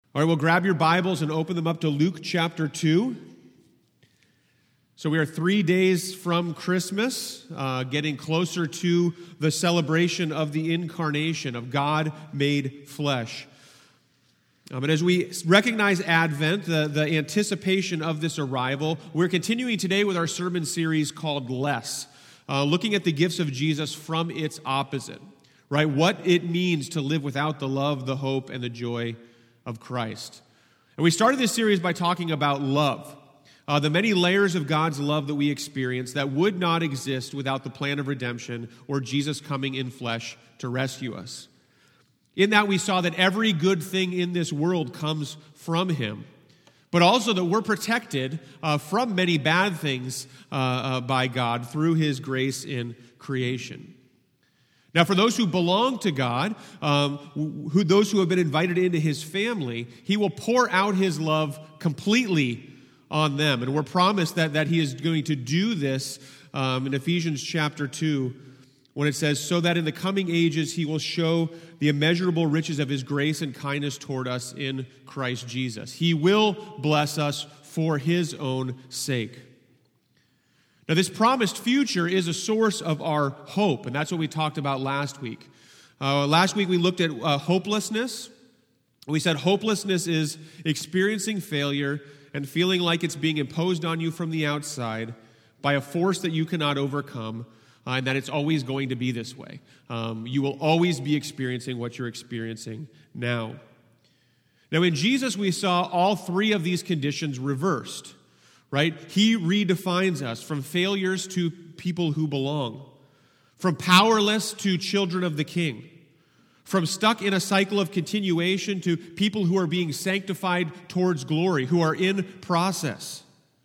All right, well, grab your Bibles and open them up to Luke chapter 2. So we are 3 days from Christmas, getting closer to the celebration of the incarnation of God made flesh. And as we recognize Advent, the anticipation of this arrival, we're continuing today with our sermon series called Less, looking at the gifts of Jesus from its opposite, right? What it means to live without the love, the hope, and the joy of Christ. And we started this series by talking about love, the many layers of God's love that we experience that would not exist without the plan of redemption or Jesus coming in flesh to rescue us. In that we saw that every good thing in this world comes from Him, but also that we're protected from many bad things by God through His grace in creation. Now, for those who belong to God, those who have been invited into His family, He will pour out His love completely on them. And we're promised that He is going to do this in Ephesians chapter 2, when it says, "So that in the coming ages He will show the immeasurable riches of His grace and kindness toward us in Christ Jesus. He will bless us for His own sake." Now, this promised future is a source of our hope, and that's what we talked about last week. Last week we looked at hopelessness. We said hopelessness is experiencing failure and feeling like it's being imposed on you from the outside by a force that you cannot overcome, and that it's always going to be this way. You will always be experiencing what you're experiencing now. Now, in Jesus, we saw all three of these conditions reversed. Right? He redefines us from failures to people who belong, from powerless to children of the King, from stuck in a cycle of continuation to people who are being sanctified towards glory, who are in process.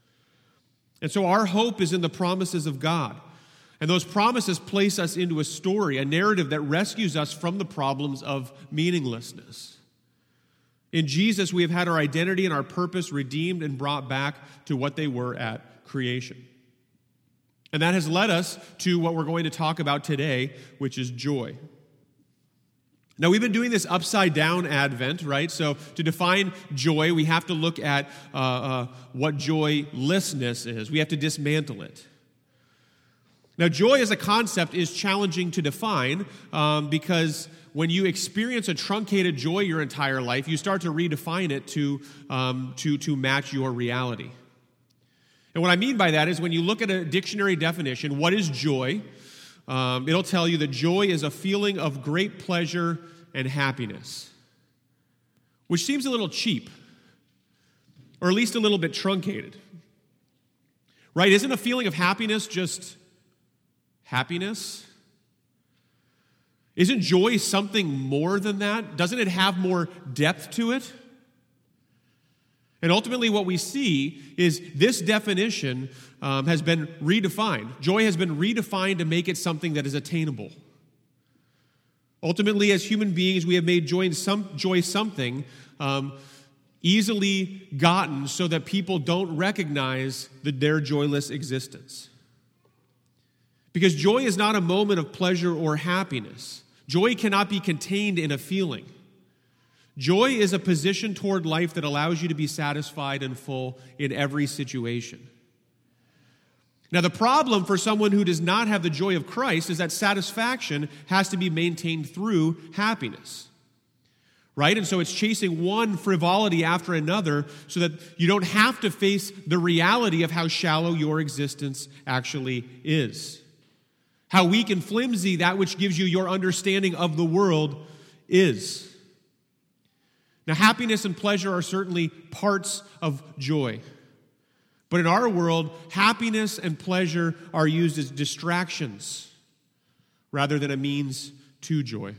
And so our hope is in the promises of God. And those promises place us into a story, a narrative that rescues us from the problems of meaninglessness. In Jesus, we have had our identity and our purpose redeemed and brought back to what they were at creation. And that has led us to what we're going to talk about today, which is joy. Now, we've been doing this upside down Advent, right? So to define joy, we have to look at what joylessness is. We have to dismantle it. Now, joy as a concept is challenging to define because when you experience a truncated joy your entire life, you start to redefine it to match your reality. And what I mean by that is when you look at a dictionary definition, what is joy? It'll tell you that joy is a feeling of great pleasure and happiness, which seems a little cheap, or at least a little bit truncated. Right? Isn't a feeling of happiness just happiness? Isn't joy something more than that? Doesn't it have more depth to it? And ultimately what we see is this definition has been redefined. Joy has been redefined to make it something that is attainable. Ultimately, as human beings, we have made joy something easily gotten so that people don't recognize their joyless existence. Because joy is not a moment of pleasure or happiness. Joy cannot be contained in a feeling. Joy is a position toward life that allows you to be satisfied and full in every situation. Now, the problem for someone who does not have the joy of Christ is that satisfaction has to be maintained through happiness. Right? And so it's chasing one frivolity after another so that you don't have to face the reality of how shallow your existence actually is. How weak and flimsy that which gives you your understanding of the world is. Now, happiness and pleasure are certainly parts of joy. But in our world, happiness and pleasure are used as distractions rather than a means to joy.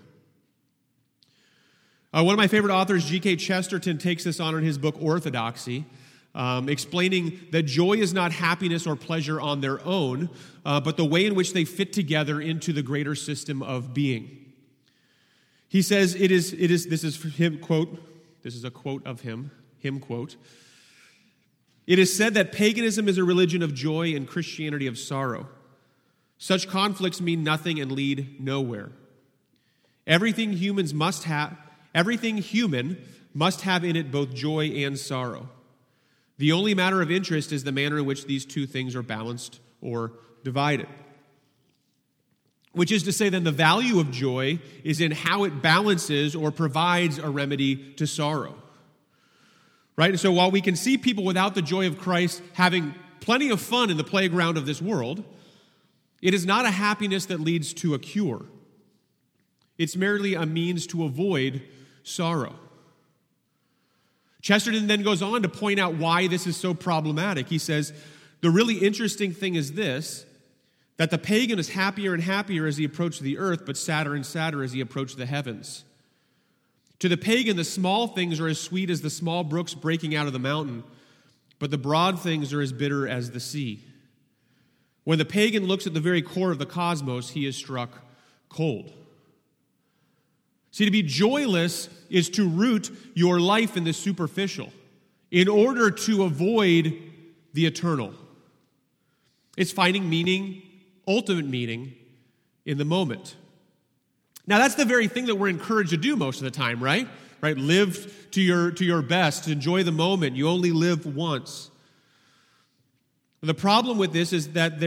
One of my favorite authors, G.K. Chesterton, takes this on in his book, Orthodoxy, explaining that joy is not happiness or pleasure on their own, but the way in which they fit together into the greater system of being. He says, this is him, quote, this is a quote of him, quote, "It is said that paganism is a religion of joy and Christianity of sorrow. Such conflicts mean nothing and lead nowhere. Everything human must have in it both joy and sorrow. The only matter of interest is the manner in which these two things are balanced or divided. Which is to say, then, the value of joy is in how it balances or provides a remedy to sorrow. Right? And so while we can see people without the joy of Christ having plenty of fun in the playground of this world, it is not a happiness that leads to a cure. It's merely a means to avoid sorrow. Chesterton then goes on to point out why this is so problematic. He says, the really interesting thing is this, that the pagan is happier and happier as he approached the earth, but sadder and sadder as he approached the heavens. To the pagan, the small things are as sweet as the small brooks breaking out of the mountain, but the broad things are as bitter as the sea. When the pagan looks at the very core of the cosmos, he is struck cold. See, to be joyless is to root your life in the superficial in order to avoid the eternal. It's finding meaning, ultimate meaning, in the moment. Now, that's the very thing that we're encouraged to do most of the time, right? Right? Live to your best. Enjoy the moment. You only live once. The problem with this is that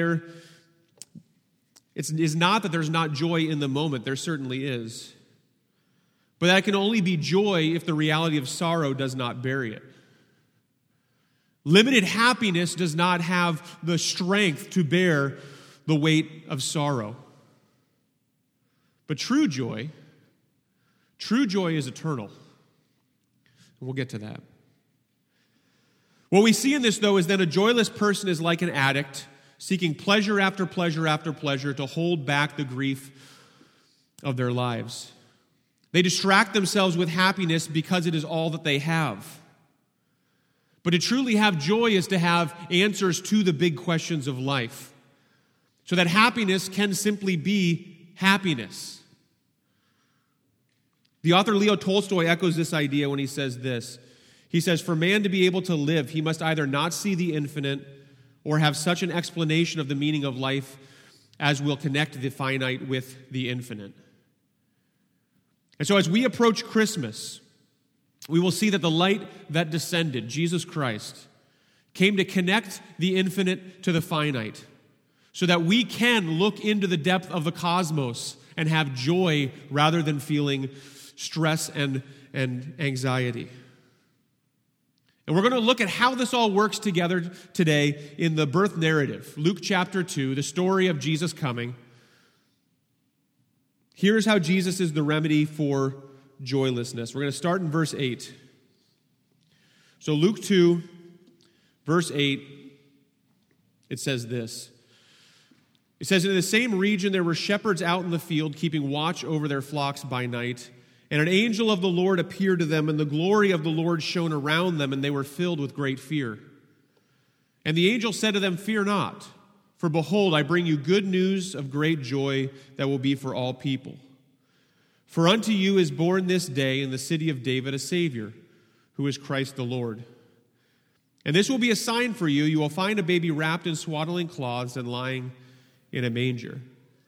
it's not that there's not joy in the moment. There certainly is. But that can only be joy if the reality of sorrow does not bury it. Limited happiness does not have the strength to bear the weight of sorrow. But true joy is eternal. And we'll get to that. What we see in this, though, is that a joyless person is like an addict, seeking pleasure after pleasure after pleasure to hold back the grief of their lives. They distract themselves with happiness because it is all that they have. But to truly have joy is to have answers to the big questions of life, so that happiness can simply be happiness. The author Leo Tolstoy echoes this idea when he says this. He says, for man to be able to live, he must either not see the infinite or have such an explanation of the meaning of life as will connect the finite with the infinite. And so as we approach Christmas, we will see that the light that descended, Jesus Christ, came to connect the infinite to the finite, so that we can look into the depth of the cosmos and have joy rather than feeling stress and anxiety. And we're going to look at how this all works together today in the birth narrative. Luke chapter 2, the story of Jesus coming. Here's how Jesus is the remedy for joylessness. We're going to start in verse 8. So Luke 2, verse 8, it says this. It says, in the same region there were shepherds out in the field, keeping watch over their flocks by night. And an angel of the Lord appeared to them, and the glory of the Lord shone around them, and they were filled with great fear. And the angel said to them, fear not, for behold, I bring you good news of great joy that will be for all people. For unto you is born this day in the city of David a Savior, who is Christ the Lord. And this will be a sign for you. You will find a baby wrapped in swaddling cloths and lying in a manger.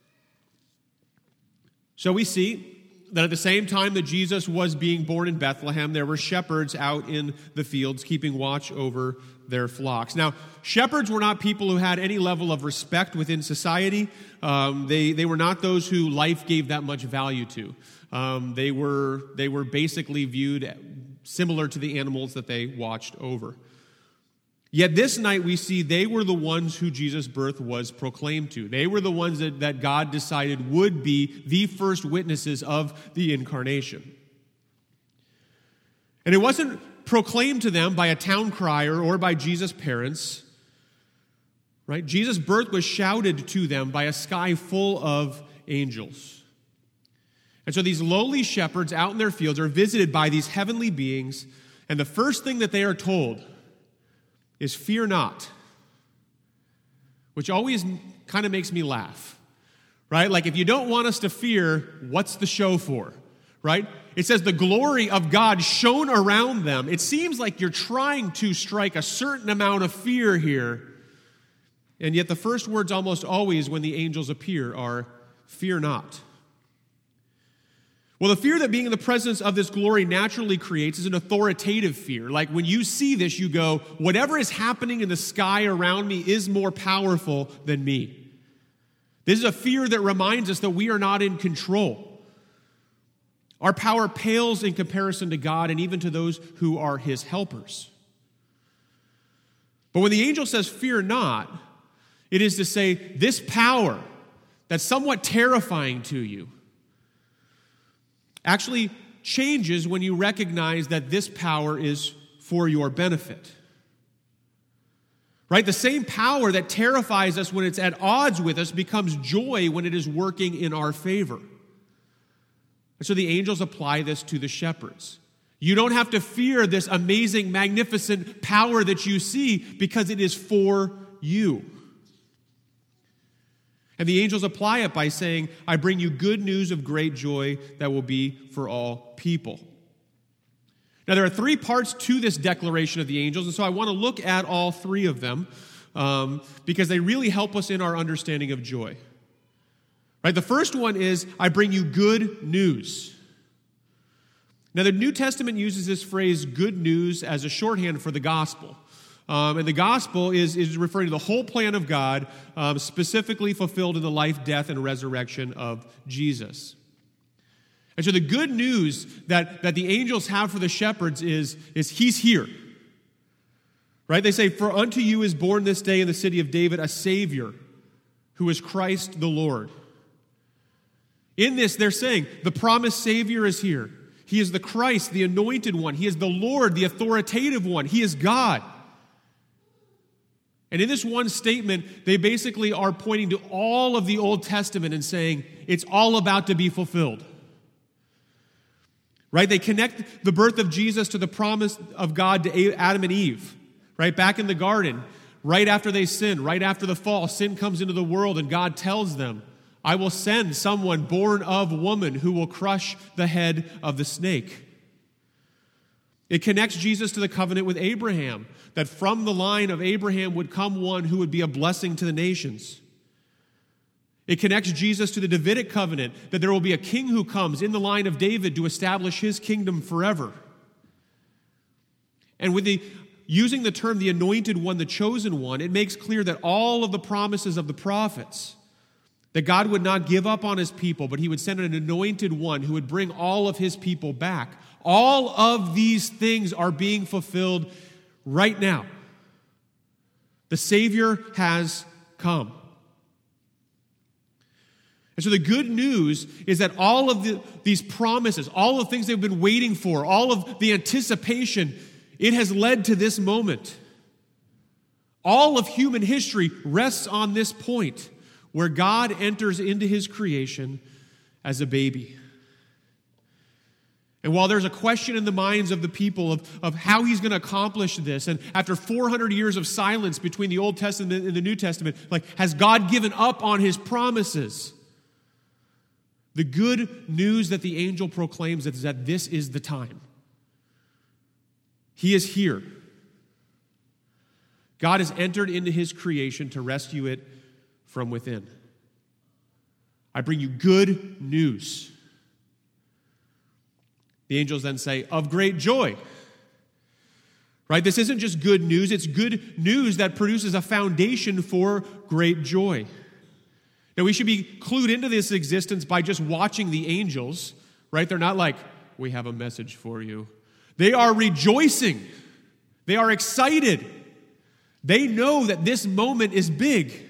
So we see that at the same time that Jesus was being born in Bethlehem, there were shepherds out in the fields keeping watch over their flocks. Now, shepherds were not people who had any level of respect within society. They were not those who life gave that much value to. They were basically viewed similar to the animals that they watched over. Yet this night we see they were the ones who Jesus' birth was proclaimed to. They were the ones that God decided would be the first witnesses of the incarnation. And it wasn't proclaimed to them by a town crier or by Jesus' parents. Right? Jesus' birth was shouted to them by a sky full of angels. And so these lowly shepherds out in their fields are visited by these heavenly beings, and the first thing that they are told is fear not, which always kind of makes me laugh, right? Like, if you don't want us to fear, what's the show for, right? It says the glory of God shone around them. It seems like you're trying to strike a certain amount of fear here, and yet the first words almost always when the angels appear are, fear not. Well, the fear that being in the presence of this glory naturally creates is an authoritative fear. Like when you see this, you go, whatever is happening in the sky around me is more powerful than me. This is a fear that reminds us that we are not in control. Our power pales in comparison to God and even to those who are his helpers. But when the angel says, fear not, it is to say this power that's somewhat terrifying to you actually changes when you recognize that this power is for your benefit. Right? The same power that terrifies us when it's at odds with us becomes joy when it is working in our favor. And so the angels apply this to the shepherds. You don't have to fear this amazing, magnificent power that you see because it is for you. And the angels apply it by saying, I bring you good news of great joy that will be for all people. Now, there are three parts to this declaration of the angels, and so I want to look at all three of them because they really help us in our understanding of joy. Right? The first one is, I bring you good news. Now, the New Testament uses this phrase, good news, as a shorthand for the gospel. And the gospel is referring to the whole plan of God, specifically fulfilled in the life, death, and resurrection of Jesus. And so the good news that the angels have for the shepherds is he's here. Right? They say, for unto you is born this day in the city of David a Savior, who is Christ the Lord. In this, they're saying, the promised Savior is here. He is the Christ, the anointed one. He is the Lord, the authoritative one. He is God. And in this one statement, they basically are pointing to all of the Old Testament and saying, it's all about to be fulfilled. Right? They connect the birth of Jesus to the promise of God to Adam and Eve. Right? Back in the garden, right after they sin, right after the fall, sin comes into the world and God tells them, I will send someone born of woman who will crush the head of the snake. It connects Jesus to the covenant with Abraham, that from the line of Abraham would come one who would be a blessing to the nations. It connects Jesus to the Davidic covenant, that there will be a king who comes in the line of David to establish his kingdom forever. And with using the term the anointed one, the chosen one, it makes clear that all of the promises of the prophets, that God would not give up on his people, but he would send an anointed one who would bring all of his people back. All of these things are being fulfilled right now. The Savior has come. And so the good news is that all of these promises, all of the things they've been waiting for, all of the anticipation, it has led to this moment. All of human history rests on this point where God enters into his creation as a baby. And while there's a question in the minds of the people of how he's going to accomplish this, and after 400 years of silence between the Old Testament and the New Testament, has God given up on his promises? The good news that the angel proclaims is that this is the time. He is here. God has entered into his creation to rescue it from within. I bring you good news. The angels then say, of great joy. Right? This isn't just good news, it's good news that produces a foundation for great joy. Now, we should be clued into this existence by just watching the angels, right? They're not like, we have a message for you. They are rejoicing. They are excited. They know that this moment is big.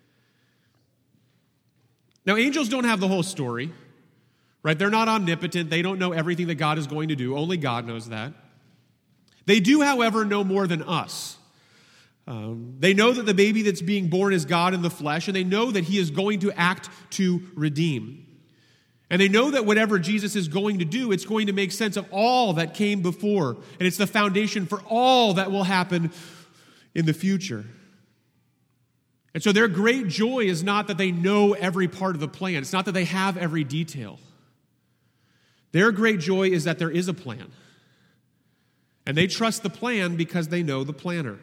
Now, angels don't have the whole story, right? They're not omnipotent. They don't know everything that God is going to do. Only God knows that. They do, however, know more than us. They know that the baby that's being born is God in the flesh, and they know that he is going to act to redeem. And they know that whatever Jesus is going to do, it's going to make sense of all that came before, and it's the foundation for all that will happen in the future. And so their great joy is not that they know every part of the plan. It's not that they have every detail. Their great joy is that there is a plan. And they trust the plan because they know the planner.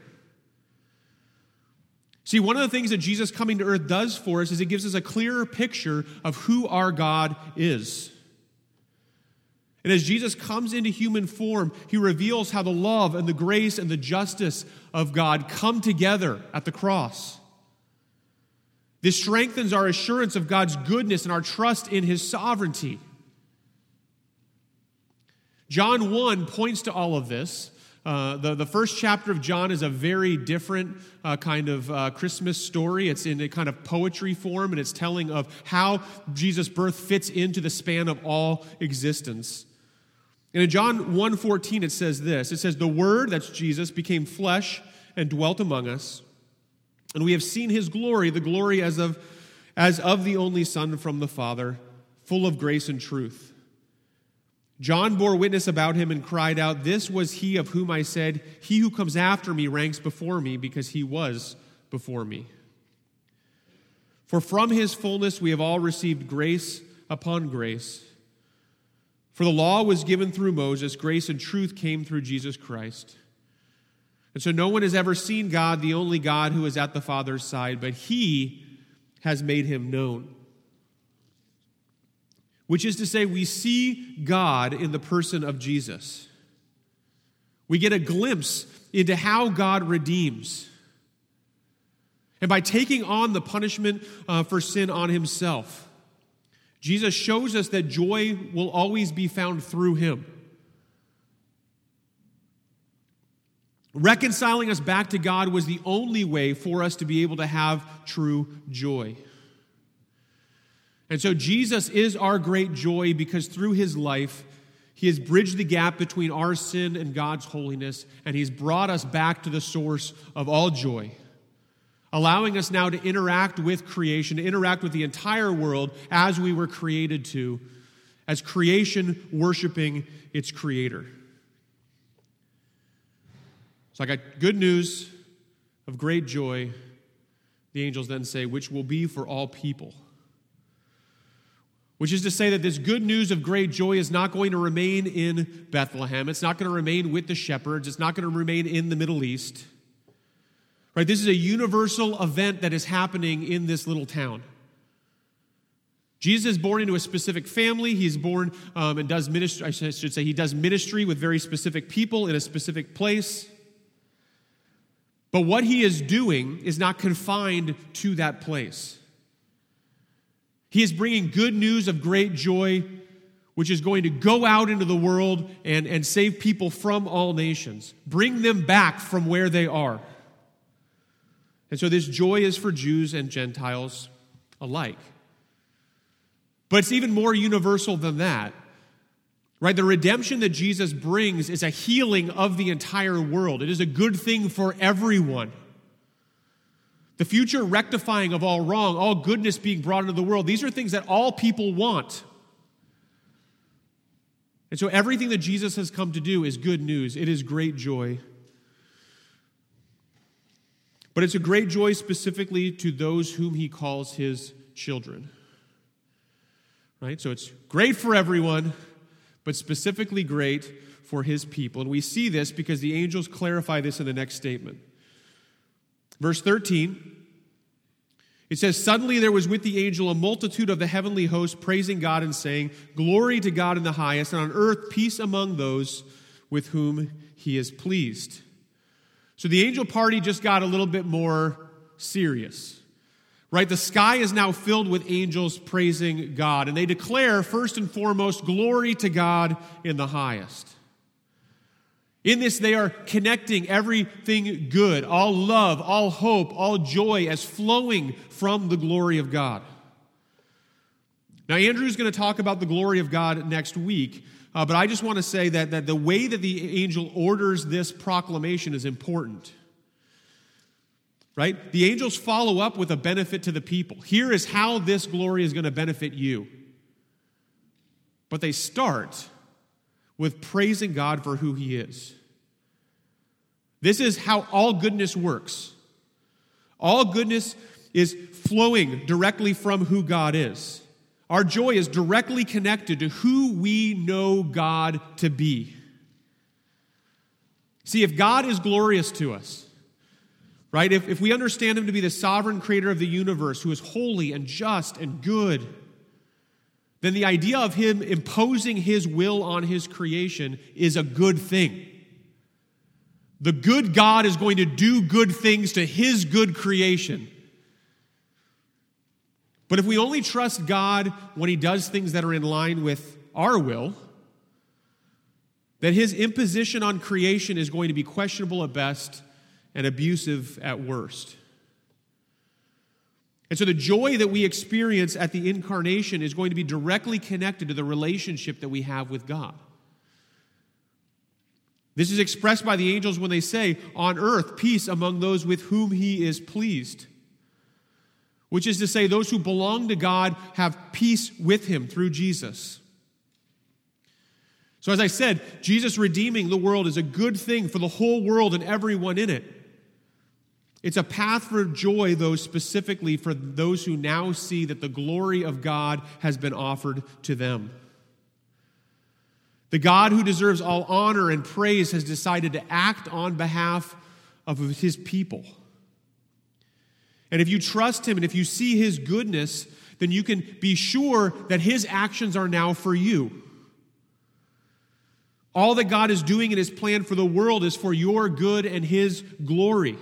See, one of the things that Jesus coming to earth does for us is it gives us a clearer picture of who our God is. And as Jesus comes into human form, he reveals how the love and the grace and the justice of God come together at the cross. This strengthens our assurance of God's goodness and our trust in his sovereignty. John 1 points to all of this. The first chapter of John is a very different kind of Christmas story. It's in a kind of poetry form, and it's telling of how Jesus' birth fits into the span of all existence. And in John 1:14, it says this. It says, "The Word," that's Jesus, "became flesh and dwelt among us. And we have seen his glory, the glory as of the only Son from the Father, full of grace and truth. John bore witness about him and cried out, 'This was he of whom I said, he who comes after me ranks before me, because he was before me.' For from his fullness we have all received grace upon grace. For the law was given through Moses, grace and truth came through Jesus Christ. And so no one has ever seen God, the only God who is at the Father's side, but he has made him known." Which is to say, we see God in the person of Jesus. We get a glimpse into how God redeems. And by taking on the punishment for sin on himself, Jesus shows us that joy will always be found through him. Reconciling us back to God was the only way for us to be able to have true joy. And so Jesus is our great joy because through his life, he has bridged the gap between our sin and God's holiness, and he's brought us back to the source of all joy, allowing us now to interact with creation, to interact with the entire world as we were created to, as creation worshiping its creator. So I got good news of great joy, the angels then say, which will be for all people. Which is to say that this good news of great joy is not going to remain in Bethlehem. It's not going to remain with the shepherds. It's not going to remain in the Middle East. Right? This is a universal event that is happening in this little town. Jesus is born into a specific family. He's born and does ministry. I should say he does ministry with very specific people in a specific place. But what he is doing is not confined to that place. He is bringing good news of great joy, which is going to go out into the world and save people from all nations, bring them back from where they are. And so this joy is for Jews and Gentiles alike. But it's even more universal than that. Right? The redemption that Jesus brings is a healing of the entire world. It is a good thing for everyone. The future rectifying of all wrong, all goodness being brought into the world, these are things that all people want. And so everything that Jesus has come to do is good news. It is great joy. But it's a great joy specifically to those whom he calls his children. Right? So it's great for everyone, but specifically great for his people. And we see this because the angels clarify this in the next statement. Verse 13, it says, "Suddenly there was with the angel a multitude of the heavenly host praising God and saying, 'Glory to God in the highest, and on earth peace among those with whom he is pleased.'" So the angel party just got a little bit more serious. Right? The sky is now filled with angels praising God, and they declare, first and foremost, glory to God in the highest. In this, they are connecting everything good, all love, all hope, all joy as flowing from the glory of God. Now, Andrew's going to talk about the glory of God next week, but I just want to say that the way that the angel orders this proclamation is important. Right? The angels follow up with a benefit to the people. Here is how this glory is going to benefit you. But they start with praising God for who he is. This is how all goodness works. All goodness is flowing directly from who God is. Our joy is directly connected to who we know God to be. See, if God is glorious to us, right? If we understand him to be the sovereign creator of the universe, who is holy and just and good, then the idea of him imposing his will on his creation is a good thing. The good God is going to do good things to his good creation. But if we only trust God when he does things that are in line with our will, then his imposition on creation is going to be questionable at best and abusive at worst. And so the joy that we experience at the incarnation is going to be directly connected to the relationship that we have with God. This is expressed by the angels when they say, on earth, peace among those with whom he is pleased. Which is to say, those who belong to God have peace with him through Jesus. So as I said, Jesus redeeming the world is a good thing for the whole world and everyone in it. It's a path for joy, though, specifically for those who now see that the glory of God has been offered to them. The God who deserves all honor and praise has decided to act on behalf of his people. And if you trust him and if you see his goodness, then you can be sure that his actions are now for you. All that God is doing in his plan for the world is for your good and his glory.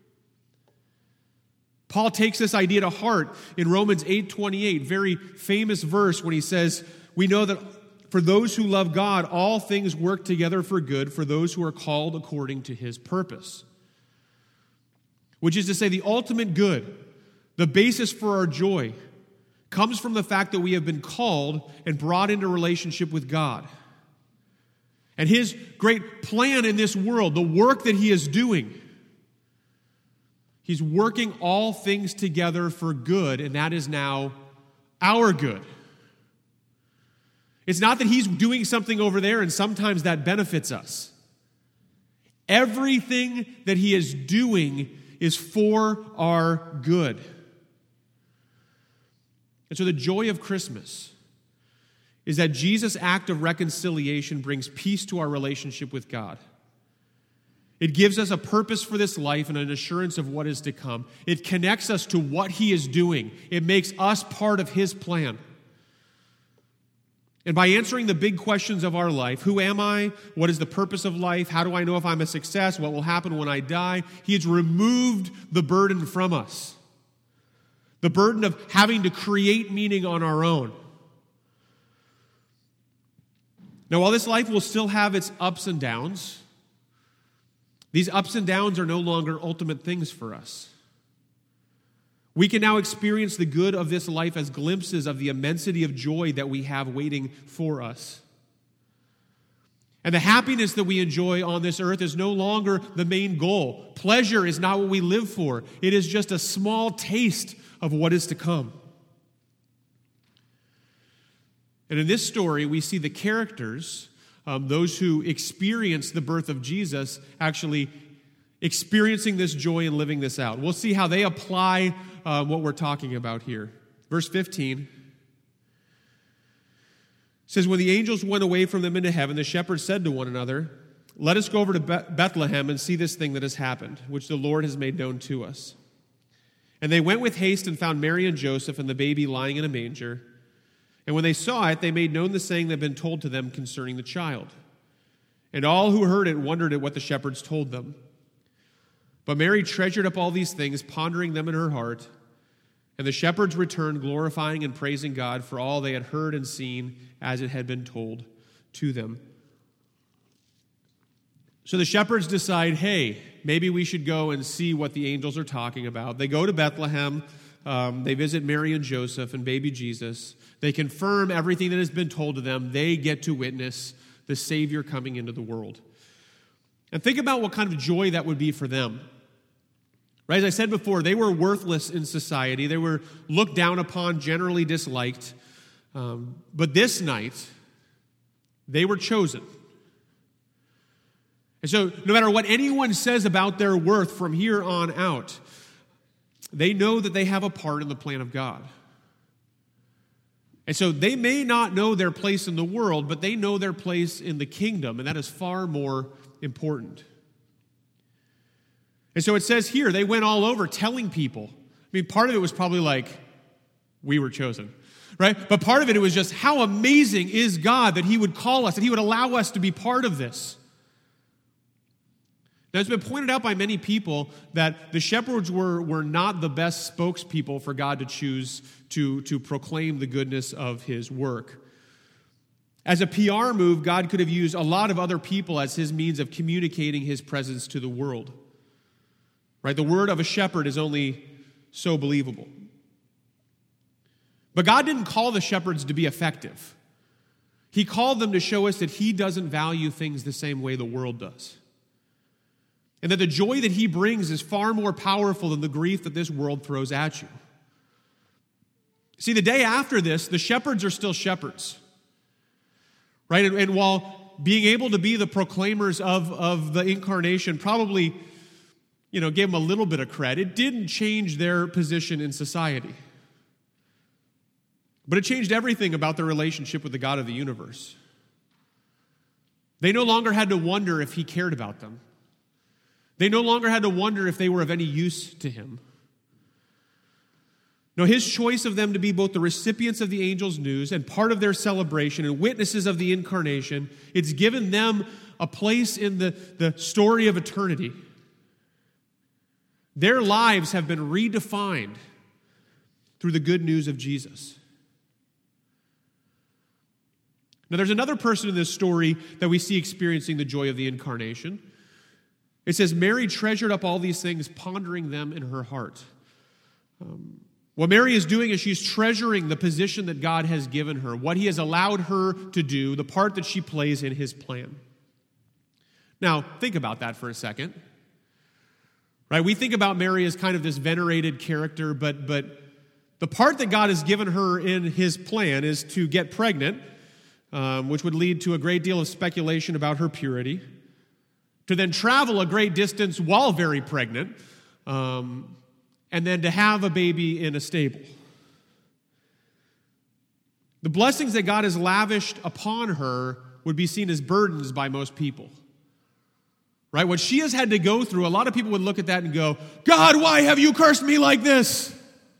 Paul takes this idea to heart in Romans 8:28, very famous verse when he says, we know that for those who love God, all things work together for good for those who are called according to his purpose. Which is to say, the ultimate good, the basis for our joy, comes from the fact that we have been called and brought into relationship with God. And his great plan in this world, the work that he is doing, he's working all things together for good, and that is now our good. It's not that he's doing something over there and sometimes that benefits us. Everything that he is doing is for our good. And so the joy of Christmas is that Jesus' act of reconciliation brings peace to our relationship with God. It gives us a purpose for this life and an assurance of what is to come. It connects us to what he is doing. It makes us part of his plan. And by answering the big questions of our life, who am I? What is the purpose of life? How do I know if I'm a success? What will happen when I die? He has removed the burden from us. The burden of having to create meaning on our own. Now, while this life will still have its ups and downs, these ups and downs are no longer ultimate things for us. We can now experience the good of this life as glimpses of the immensity of joy that we have waiting for us. And the happiness that we enjoy on this earth is no longer the main goal. Pleasure is not what we live for. It is just a small taste of what is to come. And in this story, we see the characters, those who experience the birth of Jesus, actually experiencing this joy and living this out. We'll see how they apply what we're talking about here. Verse 15 says, when the angels went away from them into heaven, the shepherds said to one another, let us go over to Bethlehem and see this thing that has happened, which the Lord has made known to us. And they went with haste and found Mary and Joseph and the baby lying in a manger. And when they saw it, they made known the saying that had been told to them concerning the child. And all who heard it wondered at what the shepherds told them. But Mary treasured up all these things, pondering them in her heart. And the shepherds returned, glorifying and praising God for all they had heard and seen as it had been told to them. So the shepherds decide, hey, maybe we should go and see what the angels are talking about. They go to Bethlehem. They visit Mary and Joseph and baby Jesus. They confirm everything that has been told to them. They get to witness the Savior coming into the world. And think about what kind of joy that would be for them. Right, as I said before, they were worthless in society. They were looked down upon, generally disliked. But this night, they were chosen. And so no matter what anyone says about their worth from here on out, they know that they have a part in the plan of God. And so they may not know their place in the world, but they know their place in the kingdom, and that is far more important. And so it says here, they went all over telling people. I mean, part of it was probably like, we were chosen. right? But part of it was just how amazing is God that he would call us, that he would allow us to be part of this. Now, it's been pointed out by many people that the shepherds were not the best spokespeople for God to choose to proclaim the goodness of his work. As a PR move, God could have used a lot of other people as his means of communicating his presence to the world. Right? The word of a shepherd is only so believable. But God didn't call the shepherds to be effective. He called them to show us that he doesn't value things the same way the world does. And that the joy that he brings is far more powerful than the grief that this world throws at you. See, the day after this, the shepherds are still shepherds. Right? And while being able to be the proclaimers of the incarnation probably, gave them a little bit of credit, it didn't change their position in society. But it changed everything about their relationship with the God of the universe. They no longer had to wonder if he cared about them. They no longer had to wonder if they were of any use to him. No, his choice of them to be both the recipients of the angel's news and part of their celebration and witnesses of the incarnation, it's given them a place in the story of eternity. Their lives have been redefined through the good news of Jesus. Now, there's another person in this story that we see experiencing the joy of the incarnation. It says, Mary treasured up all these things, pondering them in her heart. What Mary is doing is she's treasuring the position that God has given her, what he has allowed her to do, the part that she plays in his plan. Now, think about that for a second. Right? We think about Mary as kind of this venerated character, but the part that God has given her in his plan is to get pregnant, which would lead to a great deal of speculation about her purity, to then travel a great distance while very pregnant, and then to have a baby in a stable. The blessings that God has lavished upon her would be seen as burdens by most people. Right? What she has had to go through, a lot of people would look at that and go, God, why have you cursed me like this?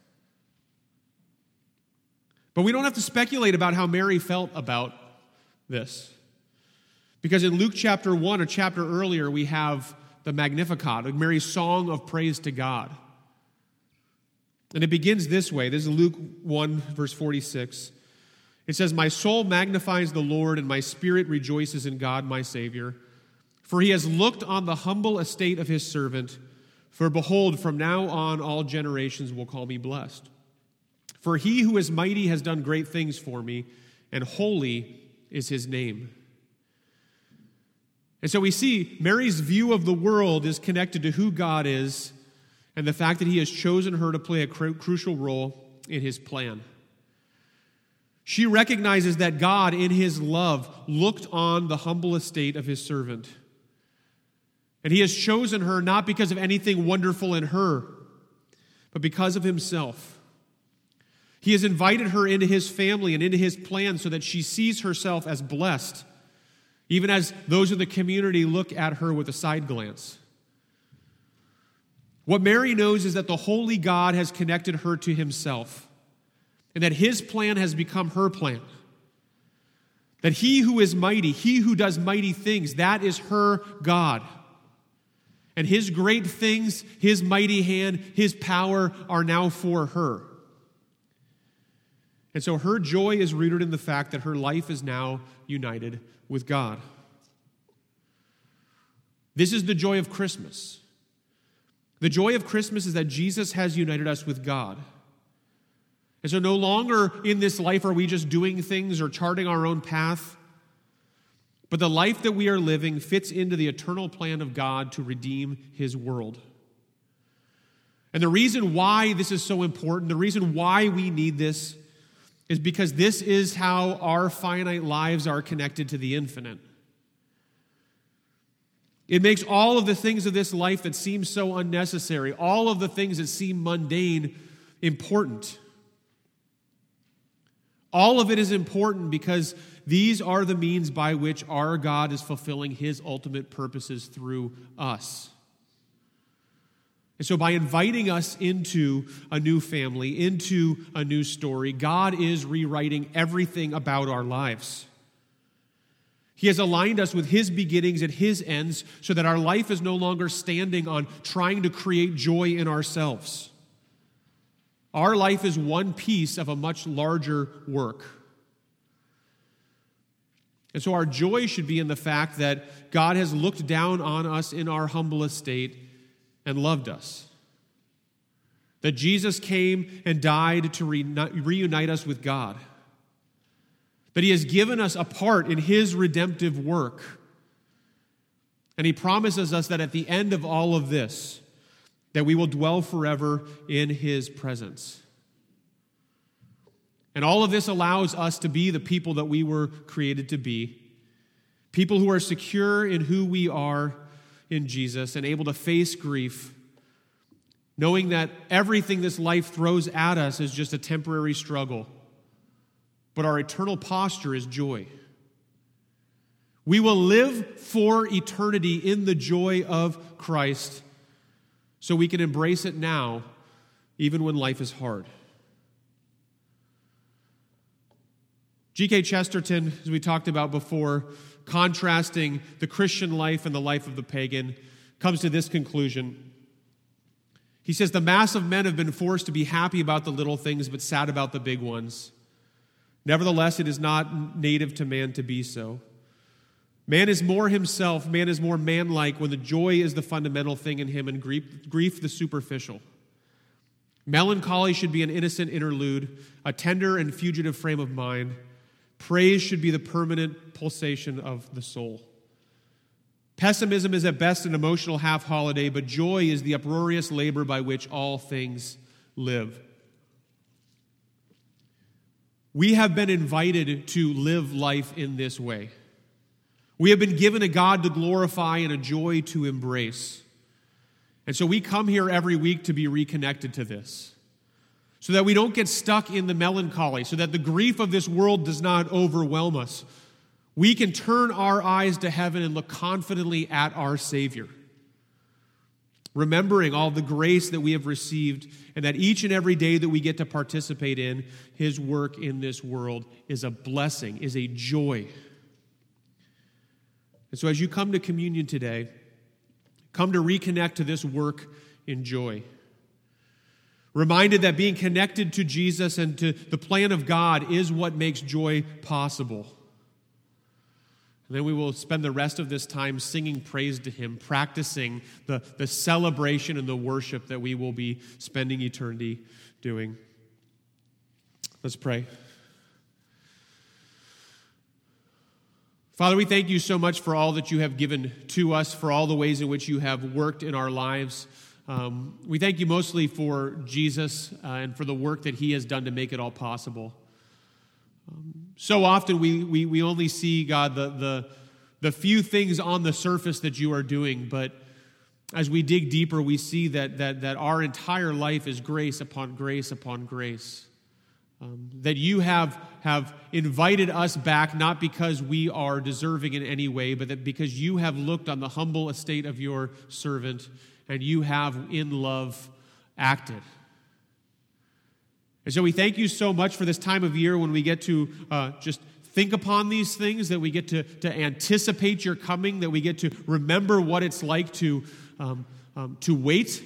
But we don't have to speculate about how Mary felt about this. Because in Luke chapter 1, a chapter earlier, we have the Magnificat, Mary's song of praise to God. And it begins this way. This is Luke 1, verse 46. It says, My soul magnifies the Lord, and my spirit rejoices in God, my Savior. For he has looked on the humble estate of his servant. For behold, from now on all generations will call me blessed. For he who is mighty has done great things for me, and holy is his name. And so we see Mary's view of the world is connected to who God is and the fact that he has chosen her to play a crucial role in his plan. She recognizes that God, in his love, looked on the humble estate of his servant. And he has chosen her not because of anything wonderful in her, but because of himself. He has invited her into his family and into his plan so that she sees herself as blessed, even as those in the community look at her with a side glance. What Mary knows is that the holy God has connected her to himself, and that his plan has become her plan. That he who is mighty, he who does mighty things, that is her God. And his great things, his mighty hand, his power are now for her. And so her joy is rooted in the fact that her life is now united with God. This is the joy of Christmas. The joy of Christmas is that Jesus has united us with God. And so no longer in this life are we just doing things or charting our own path, but the life that we are living fits into the eternal plan of God to redeem his world. And the reason why this is so important, the reason why we need this, is because this is how our finite lives are connected to the infinite. It makes all of the things of this life that seem so unnecessary, all of the things that seem mundane, important. All of it is important because these are the means by which our God is fulfilling his ultimate purposes through us. And so by inviting us into a new family, into a new story, God is rewriting everything about our lives. He has aligned us with His beginnings and His ends so that our life is no longer standing on trying to create joy in ourselves. Our life is one piece of a much larger work. And so our joy should be in the fact that God has looked down on us in our humble estate and loved us. That Jesus came and died to reunite us with God. That He has given us a part in His redemptive work. And He promises us that at the end of all of this, that we will dwell forever in His presence. And all of this allows us to be the people that we were created to be. People who are secure in who we are in Jesus and able to face grief, knowing that everything this life throws at us is just a temporary struggle. But our eternal posture is joy. We will live for eternity in the joy of Christ so we can embrace it now, even when life is hard. G.K. Chesterton, as we talked about before, contrasting the Christian life and the life of the pagan, comes to this conclusion. He says, the mass of men have been forced to be happy about the little things but sad about the big ones. Nevertheless, it is not native to man to be so. Man is more himself, man is more man-like when the joy is the fundamental thing in him and grief the superficial. Melancholy should be an innocent interlude, a tender and fugitive frame of mind. Praise should be the permanent pulsation of the soul. Pessimism is at best an emotional half-holiday, but joy is the uproarious labor by which all things live. We have been invited to live life in this way. We have been given a God to glorify and a joy to embrace. And so we come here every week to be reconnected to this, so that we don't get stuck in the melancholy, so that the grief of this world does not overwhelm us. We can turn our eyes to heaven and look confidently at our Savior, remembering all the grace that we have received and that each and every day that we get to participate in His work in this world is a blessing, is a joy. And so as you come to communion today, come to reconnect to this work in joy. Reminded that being connected to Jesus and to the plan of God is what makes joy possible. And then we will spend the rest of this time singing praise to Him, practicing the celebration and the worship that we will be spending eternity doing. Let's pray. Father, we thank You so much for all that You have given to us, for all the ways in which You have worked in our lives. We thank You mostly for Jesus and for the work that He has done to make it all possible. So often we only see, God, the few things on the surface that You are doing, but as we dig deeper, we see that our entire life is grace upon grace upon grace. That You have invited us back, not because we are deserving in any way, but that because You have looked on the humble estate of Your servant and You have in love acted. And so we thank You so much for this time of year when we get to just think upon these things, that we get to anticipate Your coming, that we get to remember what it's like to wait.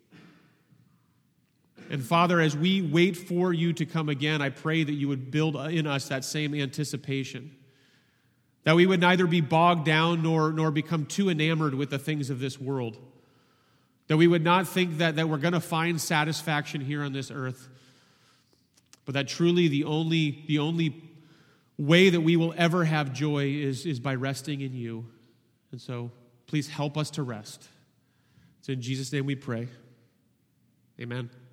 And Father, as we wait for You to come again, I pray that You would build in us that same anticipation, that we would neither be bogged down nor become too enamored with the things of this world, that we would not think that we're going to find satisfaction here on this earth, but that truly the only way that we will ever have joy is by resting in You. And so please help us to rest. It's in Jesus' name we pray. Amen.